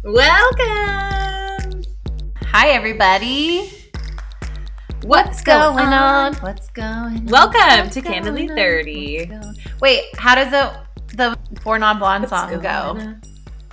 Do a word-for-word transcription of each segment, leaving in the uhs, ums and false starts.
Welcome! Hi, everybody. What's, What's going, going on? What's going on? Welcome What's to Candidly thirty. Wait, how does the the Four Non-Blonde song go? On?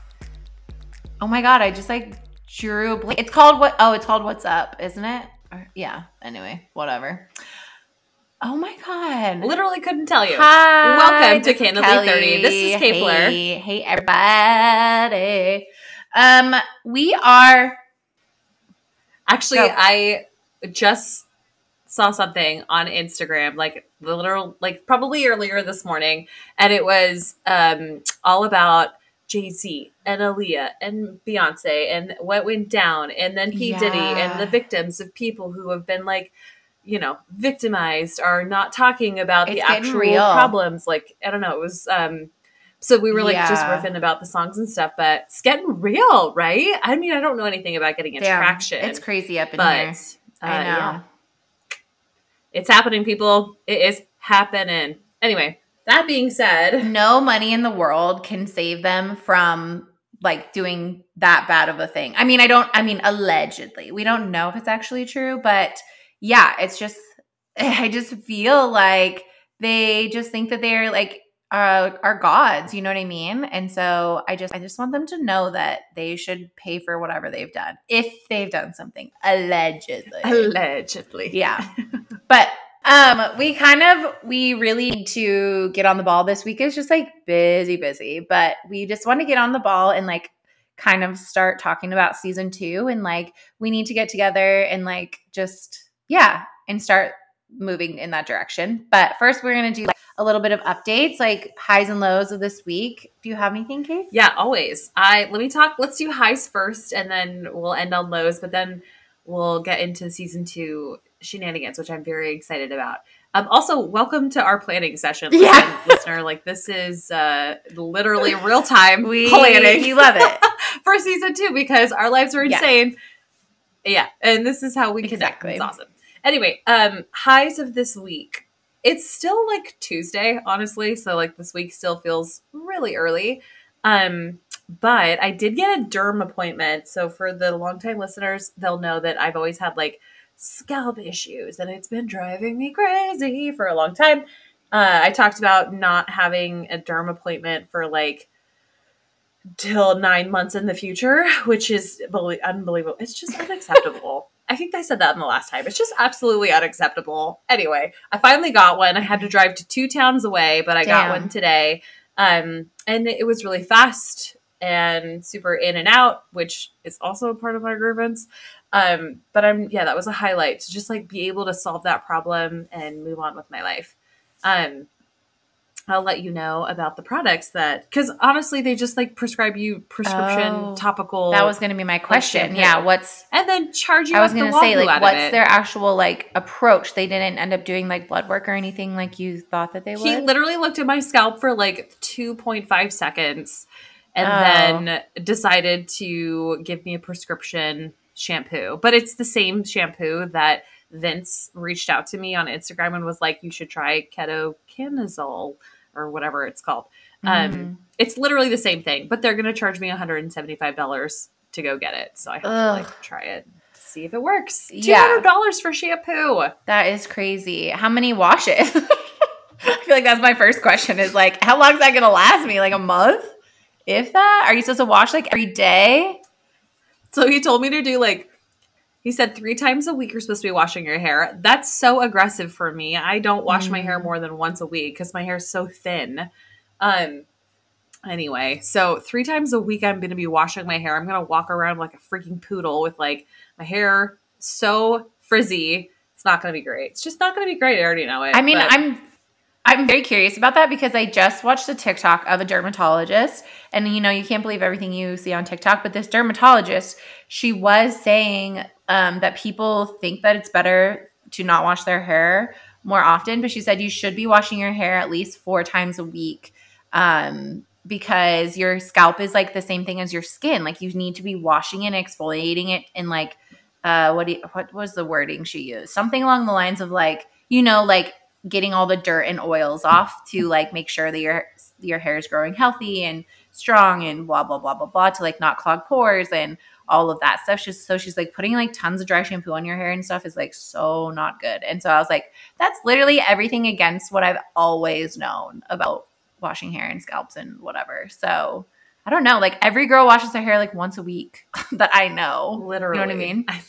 Oh my god, I just like drew a blank. It's called what? Oh, it's called What's Up, isn't it? Or, yeah. Anyway, whatever. Oh my god. Literally couldn't tell you. Hi. Welcome to Candidly thirty. This is Kay Fleur. Hey, hey everybody. Um, we are actually Go. I just saw something on Instagram, like the literal, like probably earlier this morning, and it was um all about Jay-Z and Aaliyah and Beyonce and what went down, and then P. Yeah. Diddy and the victims of people who have been like, you know, victimized are not talking about It's the actual real. problems. Like, I don't know, it was um so we were like Yeah. just riffing about the songs and stuff, but it's getting real, right? I mean, I don't know anything about getting Damn, attraction. It's crazy up in but here. uh, I know. yeah. It's happening, people. It is happening. Anyway, that being said, No money in the world can save them from like doing that bad of a thing. I mean, I don't, I mean, allegedly. We don't know if it's actually true, but yeah, it's just, I just feel like they just think that they're like, uh, are gods, you know what I mean? And so I just, I just want them to know that they should pay for whatever they've done, if they've done something, allegedly. allegedly. Yeah. But um, we kind of, we really need to get on the ball this week. It's just like busy, busy, but we just want to get on the ball and like kind of start talking about season two. And like, we need to get together and like, just, yeah, and start moving in that direction. But first we're going to do like a little bit of updates, like highs and lows of this week. Do you have anything, Kate? Yeah, always. I, let me talk, let's do highs first and then we'll end on lows, but then we'll get into season two shenanigans, which I'm very excited about. Um, also, welcome to our planning session, Yeah. listener. Like, this is uh, literally real time We, planning. we love it. For season two because our lives are insane. Yeah, yeah. And this is how we connect. Exactly. It's awesome. Anyway, um, highs of this week. It's still like Tuesday, honestly. So like this week still feels really early. Um, but I did get a derm appointment. So for the longtime listeners, they'll know that I've always had like scalp issues and it's been driving me crazy for a long time. Uh, I talked about not having a derm appointment for like till nine months in the future, which is belie- unbelievable. It's just unacceptable. I think I said that in the last time. It's just absolutely unacceptable. Anyway, I finally got one. I had to drive to two towns away, but I Damn. got one today. Um, and it was really fast and super in and out, which is also a part of my grievance. Um, but I'm, yeah, that was a highlight to just like be able to solve that problem and move on with my life. Um, I'll let you know about the products that, because honestly, they just like prescribe you prescription Oh, topical. That was going to be my question. shampoo. Yeah. What's, and then charge you I was up the going to say, wahoo like, out what's of it. their actual, like, approach? They didn't end up doing, like, blood work or anything like you thought that they would? He literally looked at my scalp for like two point five seconds and Oh. then decided to give me a prescription shampoo. But it's the same shampoo that Vince reached out to me on Instagram and was like, you should try ketoconazole or whatever it's called. Um, Mhm. It's literally the same thing, but they're going to charge me one hundred seventy-five dollars to go get it. So I have Ugh. to like try it, see if it works. Yeah. two hundred dollars for shampoo. That is crazy. How many washes? I feel like that's my first question is, like, how long is that going to last me? Like, a month? If that? Are you supposed to wash, like, every day? So he told me to do like, he said three times a week you're supposed to be washing your hair. That's so aggressive for me. I don't wash Mm. my hair more than once a week because my hair is so thin. Um. Anyway, so three times a week I'm going to be washing my hair. I'm going to walk around like a freaking poodle with like my hair so frizzy. It's not going to be great. It's just not going to be great. I already know it. I mean, but- I'm I'm very curious about that because I just watched a TikTok of a dermatologist, and you know, you can't believe everything you see on TikTok, but this dermatologist, she was saying um, that people think that it's better to not wash their hair more often, but she said you should be washing your hair at least four times a week um, because your scalp is like the same thing as your skin. Like, you need to be washing it and exfoliating it and like, uh, what do you, what was the wording she used? Something along the lines of like, you know, like getting all the dirt and oils off to like make sure that your your hair is growing healthy and strong and blah, blah, blah, blah, blah to like not clog pores and all of that stuff. She's, so she's like putting like tons of dry shampoo on your hair and stuff is like so not good. And so I was like, that's literally everything against what I've always known about washing hair and scalps and whatever. So I don't know. Like every girl washes their hair like once a week that I know. Literally. You know what I mean? I mean,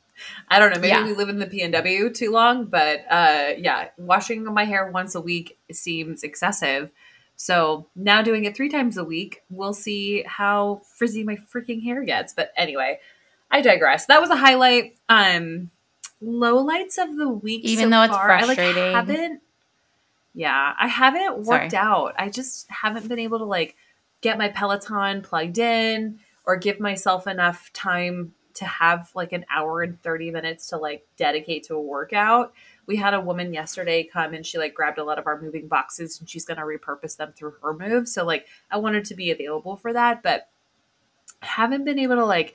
I don't know. Maybe Yeah. we live in the P N W too long, but uh, yeah, washing my hair once a week seems excessive. So now doing it three times a week, we'll see how frizzy my freaking hair gets. But anyway, I digress. That was a highlight. Um, lowlights of the week. Even so though it's far, frustrating. I like haven't. Yeah, I haven't worked Sorry. out. I just haven't been able to like get my Peloton plugged in or give myself enough time to have like an hour and thirty minutes to like dedicate to a workout. We had a woman yesterday come and she like grabbed a lot of our moving boxes and she's going to repurpose them through her move. So like I wanted to be available for that, but I haven't been able to like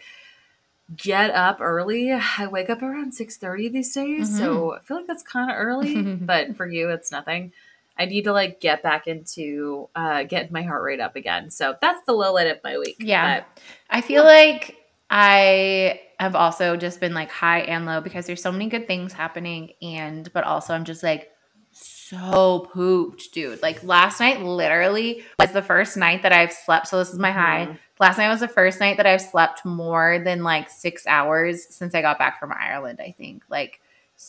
get up early. I wake up around six thirty these days. Mhm. So I feel like that's kind of early, but for you, it's nothing. I need to like get back into uh, getting my heart rate up again. So that's the low light of my week. Yeah. But, I feel like I have also just been like high and low because there's so many good things happening and but also I'm just like so pooped, dude. Like last night literally was the first night that I've slept. So this is my high. Mhm. Last night was the first night that I've slept more than like six hours since I got back from Ireland, I think. Like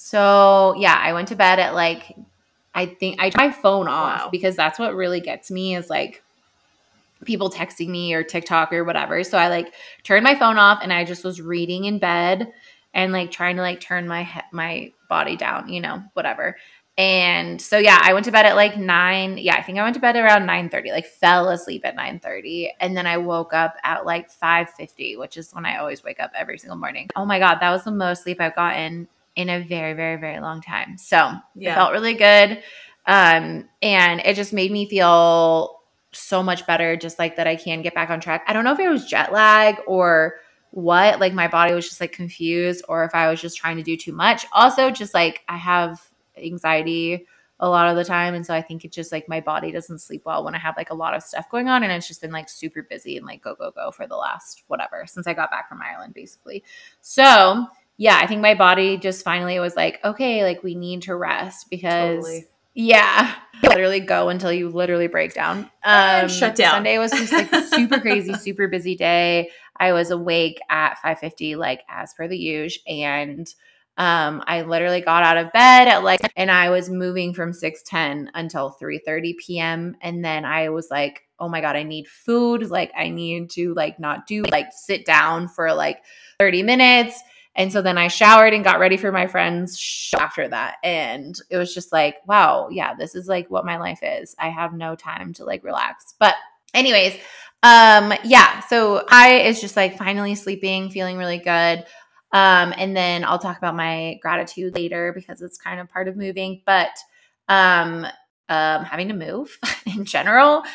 so yeah, I went to bed at like I think I turned my phone off Wow. because that's what really gets me is like people texting me or TikTok or whatever. So I like turned my phone off and I just was reading in bed and like trying to like turn my he- my body down, you know, whatever. And so yeah, I went to bed at like nine. Yeah, I think I went to bed around nine thirty, like fell asleep at nine thirty. And then I woke up at like five fifty, which is when I always wake up every single morning. Oh my God, that was the most sleep I've gotten in a very, very, very long time. So Yeah. it felt really good. Um, and it just made me feel so much better, just like that I can get back on track. I don't know if it was jet lag or what, like my body was just like confused or if I was just trying to do too much. Also, just like I have anxiety a lot of the time. And so I think it's just like my body doesn't sleep well when I have like a lot of stuff going on. And it's just been like super busy and like go, go, go for the last whatever, since I got back from Ireland, basically. So yeah, I think my body just finally was like, okay, like we need to rest because Totally. yeah, literally go until you literally break down. Um, And shut down. Sunday was just like super crazy, super busy day. I was awake at five fifty, like as per the usual. And um, I literally got out of bed at like, and I was moving from six ten until three thirty p.m. And then I was like, oh my God, I need food. Like I need to like not do, like sit down for like thirty minutes. And so then I showered and got ready for my friend's show after that. And it was just like, wow, yeah, this is like what my life is. I have no time to like relax. But anyways, um, yeah, so I is just like finally sleeping, feeling really good. Um, and then I'll talk about my gratitude later because it's kind of part of moving, but um, um, having to move in general.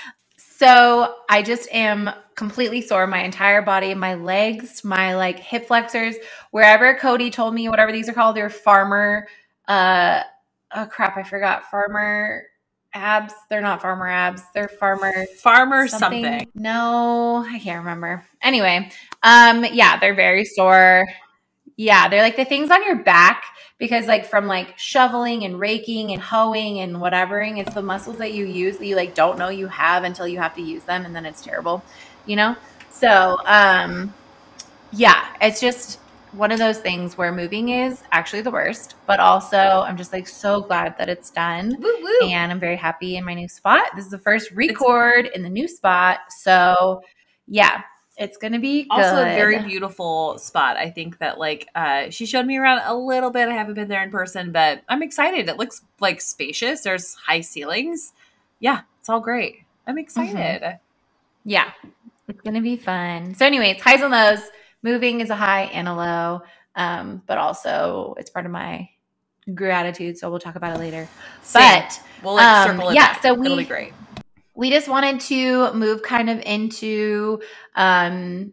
So I just am completely sore. My entire body, my legs, my like hip flexors, wherever Cody told me, whatever these are called, they're farmer, uh, oh crap, I forgot. Farmer abs. They're not farmer abs. They're farmer Farmer something. something. No, I can't remember. Anyway, um, yeah, they're very sore. Yeah, they're like the things on your back because like from like shoveling and raking and hoeing and whatevering, it's the muscles that you use that you like don't know you have until you have to use them and then it's terrible, you know? So, um yeah, it's just one of those things where moving is actually the worst, but also I'm just like so glad that it's done. Woo woo. And I'm very happy in my new spot. This is the first record in the new spot. So, yeah. It's going to be good. Also a very beautiful spot. I think that like uh, she showed me around a little bit. I haven't been there in person, but I'm excited. It looks like spacious. There's high ceilings. Yeah, it's all great. I'm excited. Mm-hmm. Yeah, it's going to be fun. So anyways, highs and lows. Moving is a high and a low, um, but also it's part of my gratitude. So we'll talk about it later. Same. But we'll like um, circle it yeah, back. so we, It'll be great. We just wanted to move kind of into um,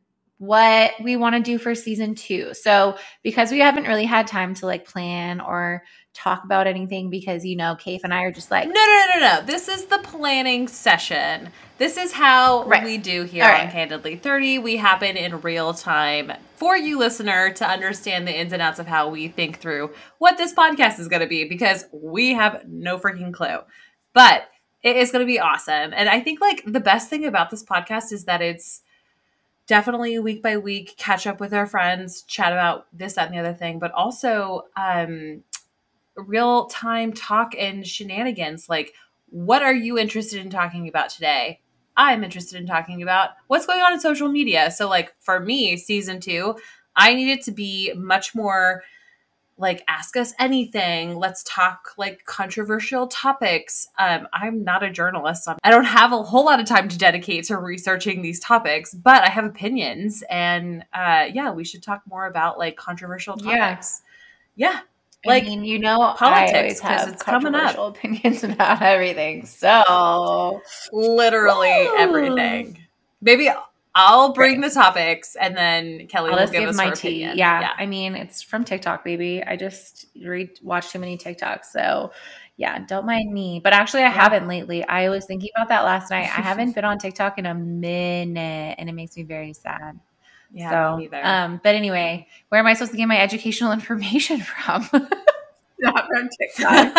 what we want to do for season two. So because we haven't really had time to like plan or talk about anything because, you know, Kaif and I are just like, no, no, no, no. This is the planning session. This is how right. we do here right. on Candidly thirty. We happen in real time for you, listener, to understand the ins and outs of how we think through what this podcast is going to be, because we have no freaking clue. But it is going to be awesome. And I think like the best thing about this podcast is that it's definitely week by week, catch up with our friends, chat about this, that, and the other thing, but also um, real time talk and shenanigans. Like, what are you interested in talking about today? I'm interested in talking about what's going on in social media. So like for me, season two, I needed to be much more like, ask us anything. Let's talk like controversial topics. Um, I'm not a journalist. So I don't have a whole lot of time to dedicate to researching these topics, but I have opinions. And uh, yeah, we should talk more about like controversial topics. Yeah. yeah. Like, I mean, you know, politics, because it's coming up. Opinions about everything. So literally woo! Everything. Maybe I'll bring right. the topics, and then Kelly I'll will give, give us my her tea. Opinion. Yeah. yeah, I mean, it's from TikTok, baby. I just read watch too many TikToks, so yeah, don't mind me. But actually, I yeah. haven't lately. I was thinking about that last night. I haven't been on TikTok in a minute, and it makes me very sad. Yeah, so, me neither. Um, but anyway, where am I supposed to get my educational information from? Not from TikTok.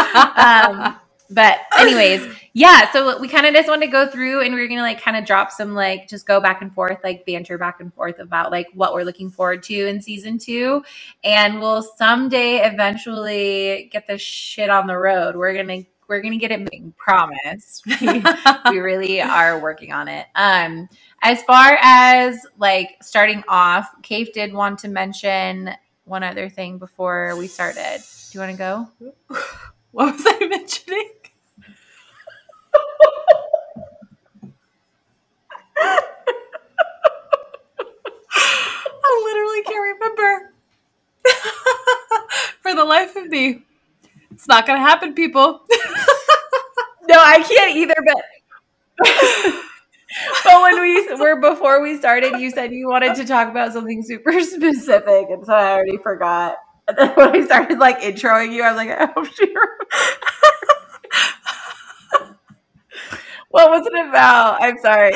um, but anyways, yeah. So we kind of just wanted to go through, and we we're gonna like kind of drop some like just go back and forth, like banter back and forth about like what we're looking forward to in season two, and we'll someday eventually get this shit on the road. We're gonna we're gonna get it moving. Promise. We, we really are working on it. Um. As far as like starting off, Kaif did want to mention one other thing before we started. Do you want to go? What was I mentioning? I literally can't remember. For the life of me. It's not going to happen, people. No, I can't either, but... But when we were before we started, you said you wanted to talk about something super specific, and so I already forgot. And then when I started like introing you, I was like, I hope she remembers. What was it about? I'm sorry.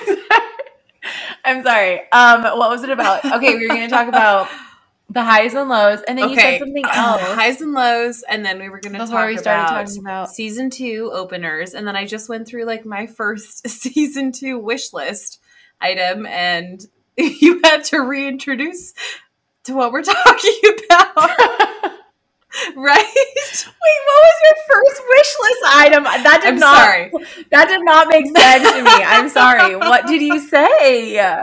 I'm sorry. Um, what was it about? Okay, we were going to talk about the highs and lows, and then okay. you said something else. Uh, highs and lows, and then we were going to talk we about, about season two openers, and then I just went through like my first season two wish list item, and you had to reintroduce to what we're talking about. Right? Wait, what was your first wish list item? That did I'm not. Sorry. That did not make sense to me. I'm sorry. What did you say?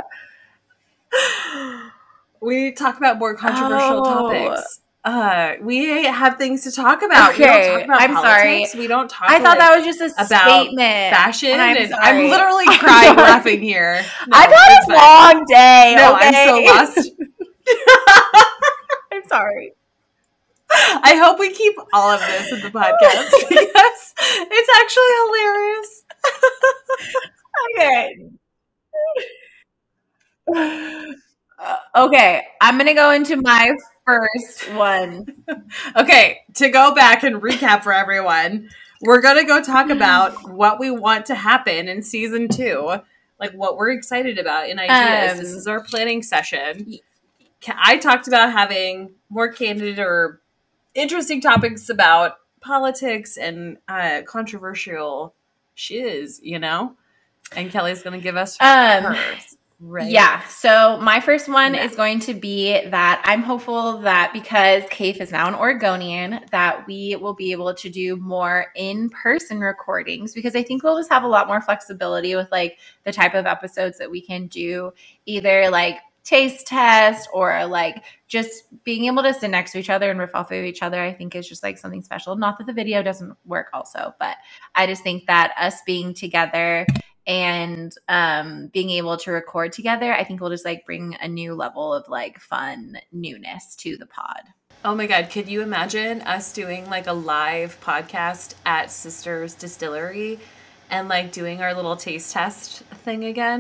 We talk about more controversial oh. topics. Uh, we have things to talk about. Okay. We don't talk about I'm politics. sorry. We don't talk. I thought like, that was just a about statement. Fashion, and I'm, and I'm literally crying, laughing here. No, I've had a fine. long day. No, okay? I'm so lost. I'm sorry. I hope we keep all of this in the podcast because it's actually hilarious. Okay. Uh, okay, I'm going to go into my first one. Okay, to go back and recap for everyone, we're going to go talk about what we want to happen in season two, like what we're excited about in ideas. Um, this is our planning session. I talked about having more candid or interesting topics about politics and uh, controversial shiz, you know? And Kelly's going to give us um, hers. Right. Yeah. So my first one yeah. is going to be that I'm hopeful that because Kaif is now an Oregonian, that we will be able to do more in-person recordings, because I think we'll just have a lot more flexibility with like the type of episodes that we can do, either like taste test or like just being able to sit next to each other and riff off of each other. I think is just like something special. Not that the video doesn't work also, but I just think that us being together and um, being able to record together, I think will just like bring a new level of like fun newness to the pod. Oh my God. Could you imagine us doing like a live podcast at Sisters Distillery and like doing our little taste test thing again?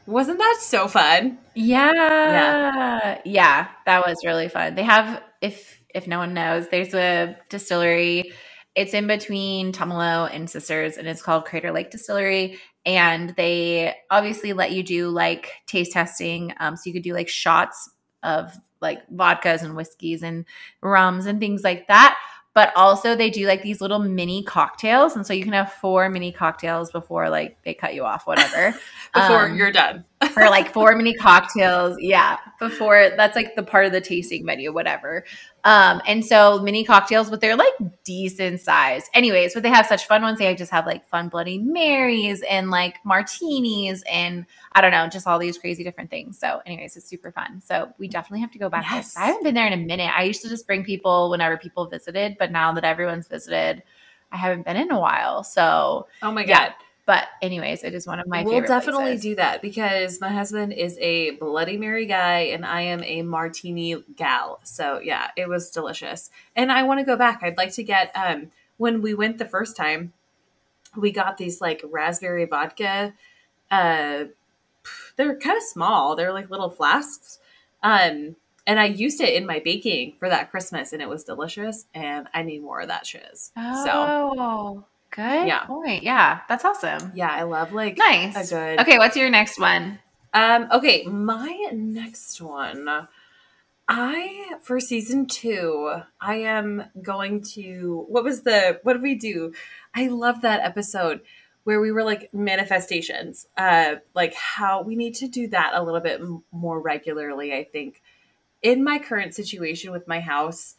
Wasn't that so fun? Yeah. Yeah. Yeah, that was really fun. They have, if if no one knows, there's a distillery. It's in between Tumalo and Sisters, and it's called Crater Lake Distillery. And they obviously let you do like taste testing. Um, so you could do like shots of like vodkas and whiskeys and rums and things like that. But also they do like these little mini cocktails. And so you can have four mini cocktails before like they cut you off, whatever. Before Um, you're done. or like four mini cocktails. Yeah. Before that's like the part of the tasting menu, whatever. Um, and so mini cocktails, but they're like decent size. Anyways, but they have such fun ones. They just have like fun Bloody Marys and like martinis and I don't know, just all these crazy different things. So anyways, it's super fun. So we definitely have to go back. Yes. I haven't been there in a minute. I used to just bring people whenever people visited, but now that everyone's visited, I haven't been in a while. So Oh my God. yeah. But anyways, it is one of my we'll favorite definitely places. do that because my husband is a Bloody Mary guy and I am a martini gal. So yeah, it was delicious. And I want to go back. I'd like to get, um, when we went the first time, we got these like raspberry vodka. Uh, they're kind of small. They're like little flasks. Um, and I used it in my baking for that Christmas and it was delicious. And I need more of that shiz. Oh. So good yeah. point. Yeah, that's awesome. Yeah, I love like Nice. a good. Okay, what's your next one? Um, okay, my next one. I for season two, I am going to what was the what did we do? I love that episode where we were like manifestations. Uh like how we need to do that a little bit m- more regularly, I think. In my current situation with my house,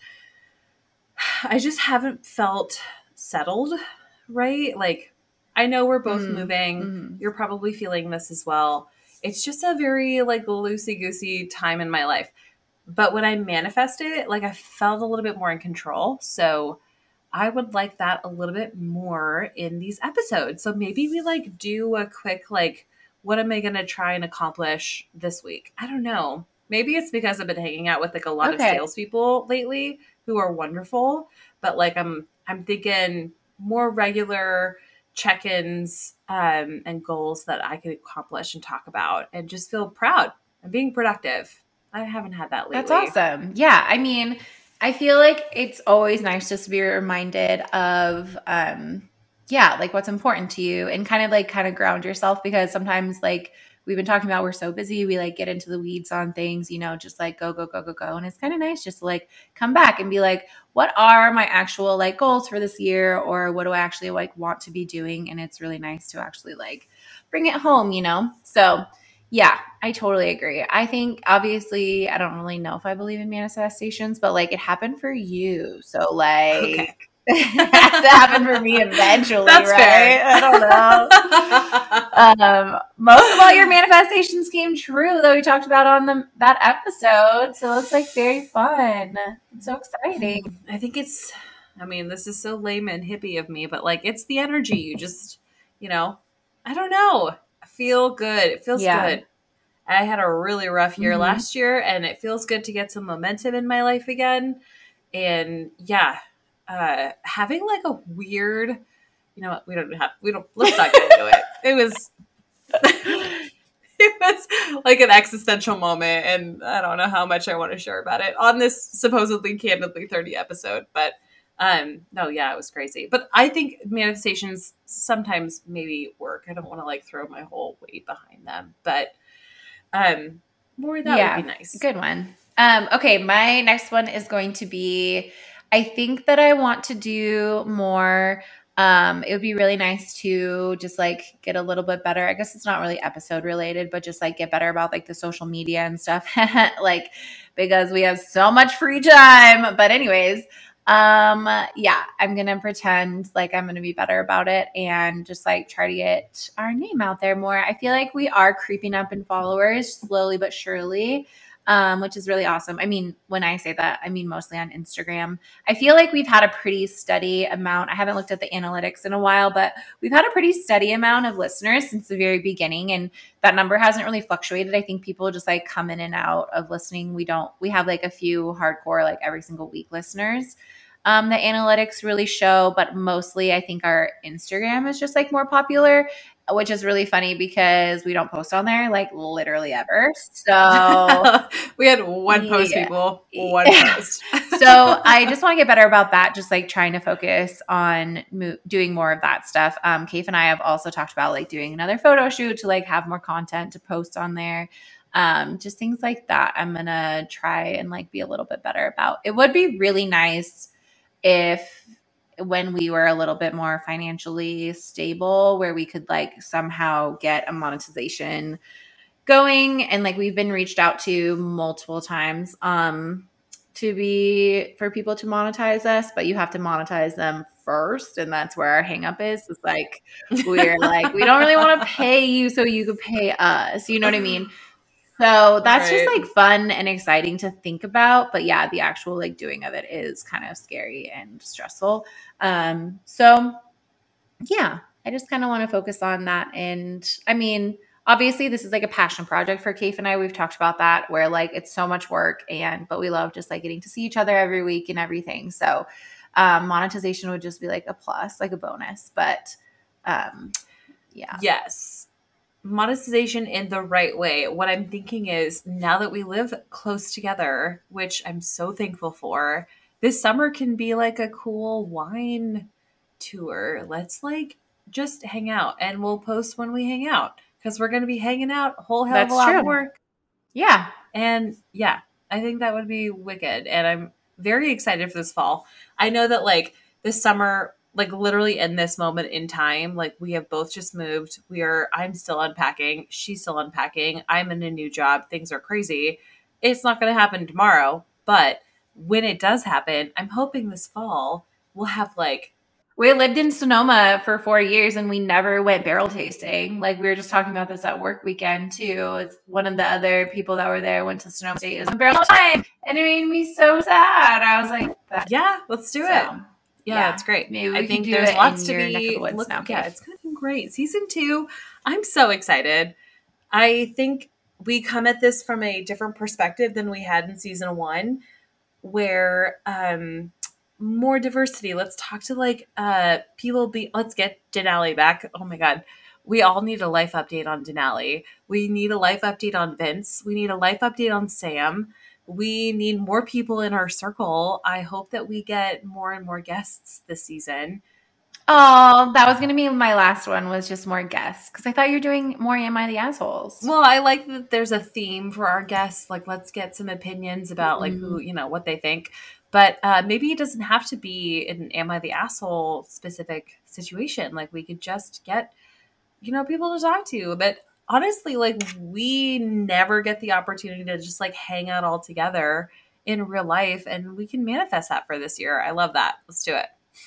I just haven't felt settled, right? Like, I know we're both Mm, moving. mhm. You're probably feeling this as well. It's just a very, like, loosey-goosey time in my life. But when I manifest it, like, I felt a little bit more in control. So I would like that a little bit more in these episodes. So maybe we, like, do a quick, like, what am I going to try and accomplish this week? I don't know. Maybe it's because I've been hanging out with, like, a lot Okay. of salespeople lately who are wonderful, but like I'm I'm thinking more regular check-ins um, and goals that I could accomplish and talk about and just feel proud and being productive. I haven't had that lately. That's awesome. Yeah, I mean, I feel like it's always nice just to be reminded of um yeah, like what's important to you and kind of like kind of ground yourself because sometimes like we've been talking about we're so busy, we like get into the weeds on things, you know, just like go go go go go and it's kind of nice just to like come back and be like what are my actual like goals for this year or what do I actually like want to be doing and it's really nice to actually like bring it home, you know? So yeah, I totally agree. I think obviously I don't really know if I believe in manifestations, but like it happened for you. So like Okay. it has to happen for me eventually, That's right? fair. I don't know. um, most of all your manifestations came true, though we talked about on the that episode. So it's like very fun. It's so exciting. I think it's, I mean, this is so lame and hippie of me, but like it's the energy. You just, you know, I don't know. I feel good. It feels Yeah. good. I had a really rough year Mhm. last year, and it feels good to get some momentum in my life again. And yeah, uh, having like a weird, you know what? We don't have, we don't, let's not get into it. It was, it was like an existential moment, and I don't know how much I want to share about it on this supposedly candidly thirty episode, but um, no, yeah, it was crazy. But I think manifestations sometimes maybe work. I don't want to like throw my whole weight behind them, but um, more that yeah, would be nice. Good one. Um, okay, my next one is going to be I think that I want to do more. Um, it would be really nice to just like get a little bit better. I guess it's not really episode related, but just like get better about like the social media and stuff. Like because we have so much free time. But anyways, um, yeah, I'm gonna pretend like I'm gonna be better about it and just like try to get our name out there more. I feel like we are creeping up in followers slowly but surely. Um, which is really awesome. I mean, when I say that, I mean mostly on Instagram. I feel like we've had a pretty steady amount. I haven't looked at the analytics in a while, but we've had a pretty steady amount of listeners since the very beginning. And that number hasn't really fluctuated. I think people just like come in and out of listening. We don't, we have like a few hardcore, like every single week listeners. Um, the analytics really show, but mostly I think our Instagram is just like more popular. which is really funny because we don't post on there like literally ever. So we had one post, yeah. people, one post. So I just want to get better about that. Just like trying to focus on mo- doing more of that stuff. Um, Kaif and I have also talked about like doing another photo shoot to like have more content to post on there. Um, just things like that. I'm going to try and like be a little bit better about. It would be really nice if when we were a little bit more financially stable, where we could like somehow get a monetization going. And like we've been reached out to multiple times um, to be for people to monetize us, but you have to monetize them first. And that's where our hang up is. It's like, we're like, we don't really want to pay you so you could pay us. You know what I mean? So that's Right. just like fun and exciting to think about. But yeah, the actual like doing of it is kind of scary and stressful. Um, so yeah, I just kind of want to focus on that. And I mean, obviously this is like a passion project for Kaif and I. We've talked about that where like it's so much work and but we love just like getting to see each other every week and everything. So um, monetization would just be like a plus, like a bonus. But um, yeah. Yes. Monetization in the right way. What I'm thinking is now that we live close together, which I'm so thankful for, this summer can be like a cool wine tour. Let's like just hang out and we'll post when we hang out because we're going to be hanging out a whole hell of That's a lot true. more. Yeah. And yeah, I think that would be wicked. And I'm very excited for this fall. I know that like this summer, like literally in this moment in time, like we have both just moved. We are, I'm still unpacking. She's still unpacking. I'm in a new job. Things are crazy. It's not going to happen tomorrow. But when it does happen, I'm hoping this fall we'll have like, we lived in Sonoma for four years and we never went barrel tasting. Like we were just talking about this at work weekend too. It's one of the other people that were there went to Sonoma State is barrel time, and it made me so sad. I was like, that. yeah, let's do So, it. Yeah, yeah. it's great. Maybe we I could think do there's it lots in to your neck of be. the woods Look, now, yeah, Kaif. it's gonna be great. Season two, I'm so excited. I think we come at this from a different perspective than we had in season one, where um more diversity. Let's talk to like uh people be let's get Denali back. Oh my god. We all need a life update on Denali. We need a life update on Vince. We need a life update on Sam. We need more people in our circle. I hope that we get more and more guests this season. Oh, that was going to be my last one was just more guests because I thought you were doing more Am I the Assholes? Well, I like that there's a theme for our guests. Like, let's get some opinions about like who, you know, what they think. But uh, maybe it doesn't have to be an Am I the Asshole specific situation. Like, we could just get, you know, people to talk to. But honestly, like, we never get the opportunity to just like hang out all together in real life. And we can manifest that for this year. I love that. Let's do it.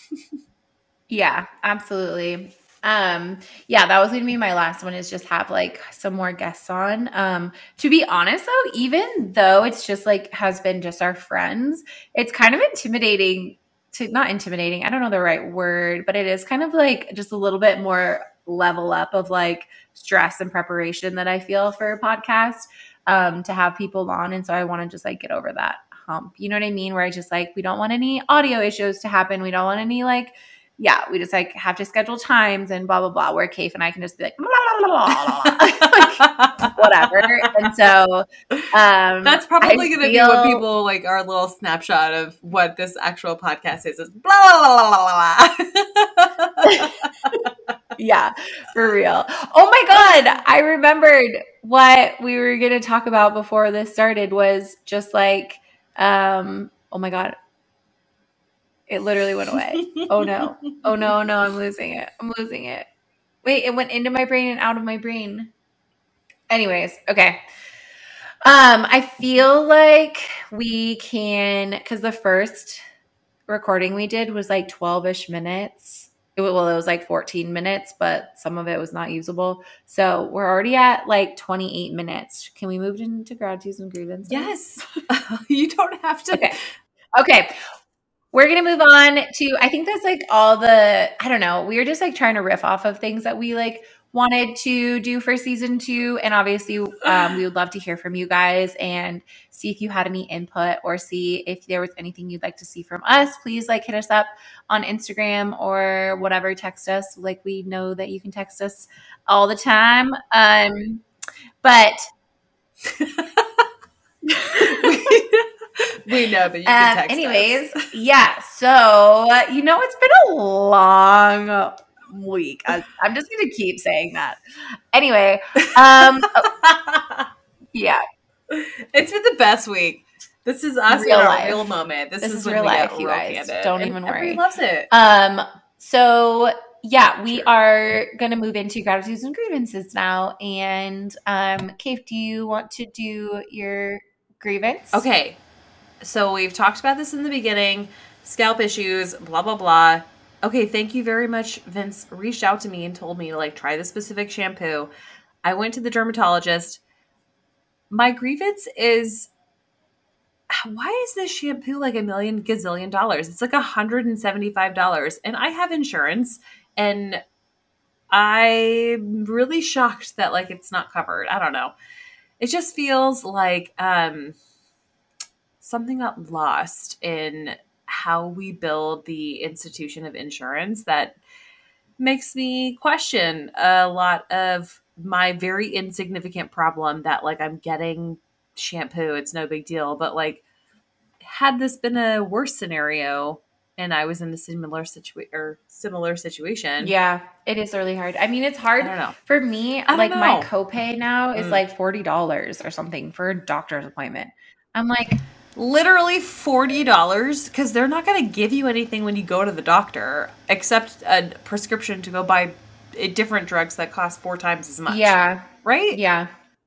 Yeah, absolutely. Um, yeah, that was gonna be my last one is just have like some more guests on. Um, to be honest though, even though it's just like has been just our friends, it's kind of intimidating to not intimidating, I don't know the right word, but it is kind of like just a little bit more level up of like stress and preparation that I feel for a podcast um to have people on. And so I want to just like get over that hump. You know what I mean? Where I just like we don't want any audio issues to happen. We don't want any like yeah, we just like have to schedule times and blah blah blah. Where Kaif and I can just be like, blah, blah, blah, blah, blah. Like, whatever. And so um, that's probably going to feel... be what people like our little snapshot of what this actual podcast is. Is blah blah blah blah blah. Yeah, for real. Oh my god, I remembered what we were going to talk about before this started was just like, um, oh my god. It literally went away. Oh no. Oh no, no, I'm losing it. I'm losing it. Wait, it went into my brain and out of my brain. Anyways, okay. Um, I feel like we can, because the first recording we did was like twelve-ish minutes. It, well, it was like fourteen minutes, but some of it was not usable. So we're already at like twenty-eight minutes. Can we move into gratitudes and grievances? Yes. You don't have to. Okay. Okay. We're going to move on to, I think that's like all the, I don't know, we were just like trying to riff off of things that we like wanted to do for season two. And obviously, um, we would love to hear from you guys and see if you had any input or see if there was anything you'd like to see from us. Please like hit us up on Instagram or whatever. Text us. Like, we know that you can text us all the time. Um, but we know that you um, can text anyways, us. yeah. So, you know, it's been a long week. I, I'm just going to keep saying that. Anyway, um, oh, yeah. It's been the best week. This is us Real in our life. real moment. This, This is, is when real we life, get you real guys. candid. Don't And even worry. everybody loves it. Um, so yeah, we True. are going to move into gratitudes and grievances now. And um, Kate, do you want to do your grievance? Okay. So we've talked about this in the beginning. Scalp issues, blah, blah, blah. Okay, thank you very much. Vince reached out to me and told me to like try this specific shampoo. I went to the dermatologist. My grievance is, why is this shampoo like a million gazillion dollars? It's like one hundred seventy-five dollars. And I have insurance. And I'm really shocked that like it's not covered. I don't know. It just feels like um, something got lost in how we build the institution of insurance that makes me question a lot of my very insignificant problem that like I'm getting shampoo. It's no big deal. But like, had this been a worse scenario and I was in the similar situation or similar situation. Yeah, it is really hard. I mean, it's hard I don't know. for me. I don't Like my know. copay now is Mm. like forty dollars or something for a doctor's appointment. I'm like, Literally forty dollars because they're not going to give you anything when you go to the doctor except a prescription to go buy uh, different drugs that cost four times as much. yeah, Right? yeah.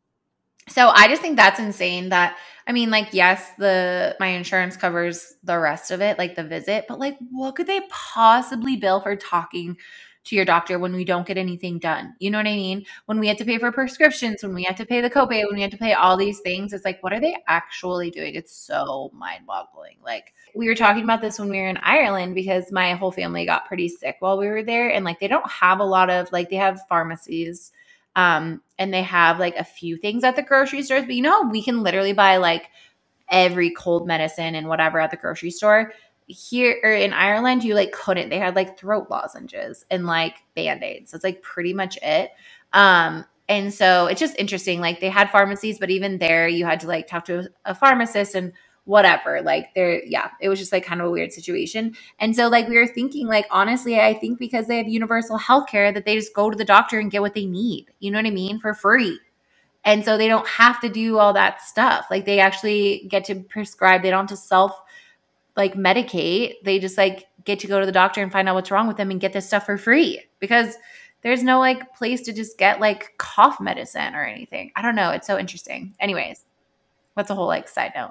So I just think that's insane that, I mean, like, yes, the my insurance covers the rest of it, like the visit, but like, what could they possibly bill for talking to your doctor when we don't get anything done? You know what I mean? When we have to pay for prescriptions, when we have to pay the copay, when we have to pay all these things, it's like, what are they actually doing? It's so mind-boggling. Like, we were talking about this when we were in Ireland because my whole family got pretty sick while we were there, and like, they don't have a lot of, like, they have pharmacies. Um, and they have like a few things at the grocery stores, but you know how we can literally buy like every cold medicine and whatever at the grocery store? Here or in Ireland, you like couldn't. They had like throat lozenges and like band-aids. That's like pretty much it. Um, and so it's just interesting. Like they had pharmacies, but even there you had to like talk to a pharmacist and whatever. Like there, yeah, it was just like kind of a weird situation. And so like we were thinking, like, honestly, I think because they have universal healthcare that they just go to the doctor and get what they need. You know what I mean? For free. And so they don't have to do all that stuff. Like they actually get to prescribe. They don't have to self like medicate. They just like get to go to the doctor and find out what's wrong with them and get this stuff for free because there's no like place to just get like cough medicine or anything. I don't know. It's so interesting. Anyways, that's a whole like side note.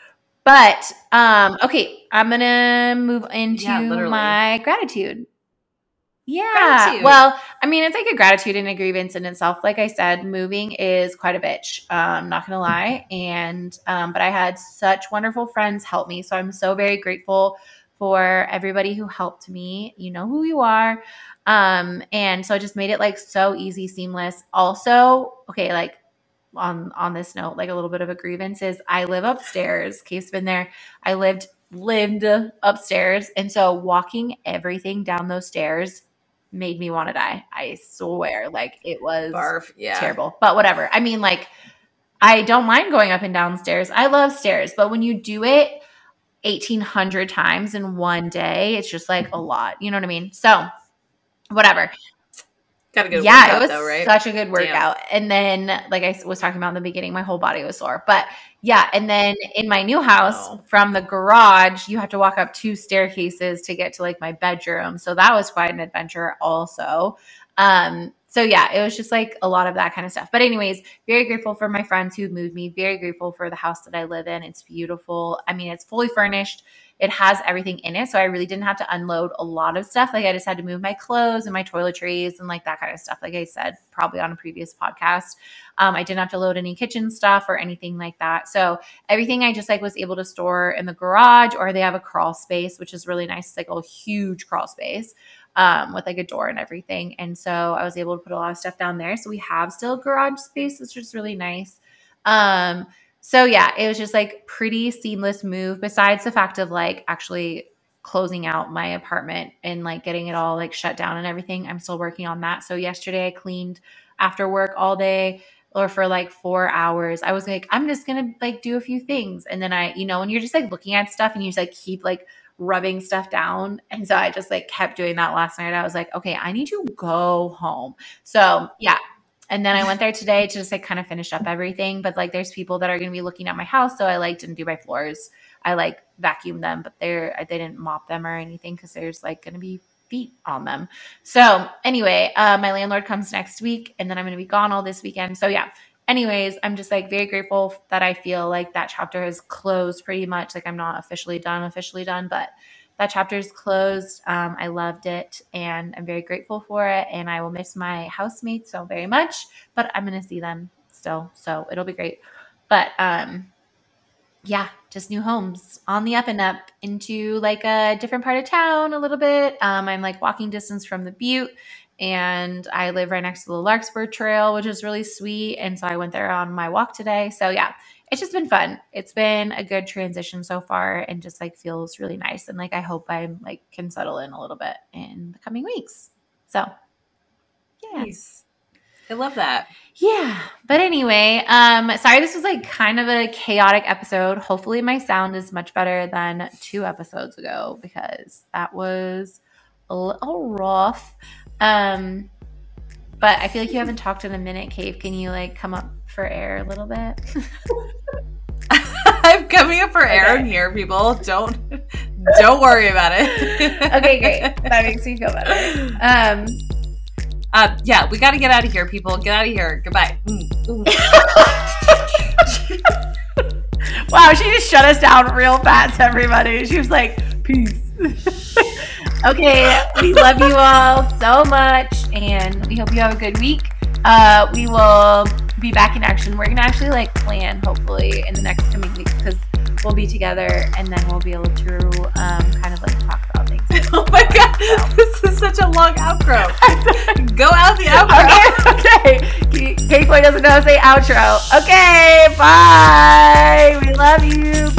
But um, okay, I'm gonna move into Yeah, literally. my gratitude. Yeah. Gratitude. Well, I mean, it's like a gratitude and a grievance in itself. Like I said, moving is quite a bitch. Um, not gonna lie. And um, but I had such wonderful friends help me. So I'm so very grateful for everybody who helped me. You know who you are. Um, and so it just made it like so easy, seamless. Also, okay, like on on this note, like a little bit of a grievance is I live upstairs. Kate's been there. I lived lived upstairs, and so walking everything down those stairs made me want to die. I swear, like it was Barf. Yeah. terrible. But whatever. I mean, like I don't mind going up and down stairs. I love stairs, but when you do it eighteen hundred times in one day, it's just like a lot. You know what I mean? So whatever. Got a good yeah, workout, it was though, right? such a good workout. Damn. And then, like I was talking about in the beginning, my whole body was sore. But yeah, and then in my new house, Oh. from the garage, you have to walk up two staircases to get to like my bedroom. So that was quite an adventure, also. Um, so yeah, it was just like a lot of that kind of stuff. But anyways, very grateful for my friends who moved me. Very grateful for the house that I live in. It's beautiful. I mean, it's fully furnished. It has everything in it. So I really didn't have to unload a lot of stuff. Like I just had to move my clothes and my toiletries and like that kind of stuff. Like I said, probably on a previous podcast. Um, I didn't have to load any kitchen stuff or anything like that. So everything I just like was able to store in the garage, or they have a crawl space, which is really nice. It's like a huge crawl space. um, with like a door and everything. And so I was able to put a lot of stuff down there. So we have still garage space, which is really nice. Um, so yeah, it was just like pretty seamless move besides the fact of like actually closing out my apartment and like getting it all like shut down and everything. I'm still working on that. So yesterday I cleaned after work all day or for like four hours. I was like, I'm just going to like do a few things. And then I, you know, when you're just like looking at stuff and you just like keep like rubbing stuff down. And so I just like kept doing that last night. I was like, okay, I need to go home. So yeah. And then I went there today to just like kind of finish up everything. But like there's people that are going to be looking at my house. So I like didn't do my floors. I like vacuumed them, but they're, they didn't mop them or anything because there's like going to be feet on them. So anyway, uh, my landlord comes next week and then I'm going to be gone all this weekend. So yeah, anyways, I'm just like very grateful that I feel like that chapter has closed pretty much. Like I'm not officially done, officially done, but that chapter is closed. Um, I loved it and I'm very grateful for it. And I will miss my housemates so very much, but I'm going to see them still. So it'll be great. But, um, yeah, just new homes on the up and up into like a different part of town a little bit. Um, I'm like walking distance from the Butte and I live right next to the Larkspur Trail, which is really sweet. And so I went there on my walk today. So yeah, it's just been fun. It's been a good transition so far and just like feels really nice. And like, I hope I like can settle in a little bit in the coming weeks. So yeah. Nice. I love that. Yeah. But anyway, um, sorry, this was like kind of a chaotic episode. Hopefully my sound is much better than two episodes ago because that was a little rough. Um, but I feel like you haven't talked in a minute, Cave. Can you like come up for air a little bit? I'm coming up for okay. air in here, people. Don't don't worry about it. Okay, great. That makes me feel better. Um Uh, yeah, we got to get out of here, people. Get out of here. Goodbye. Mm. Wow, she just shut us down real fast, everybody. She was like, peace. Okay, we love you all so much, and we hope you have a good week. Uh, we will be back in action. We're going to actually, like, plan, hopefully, in the next coming weeks, because we'll be together, and then we'll be able to um, kind of, like, talk about things. Oh, my God. This is such a long outro. Go out the outro. Okay, okay. Kate Boy doesn't know how to say outro. Okay, bye. We love you.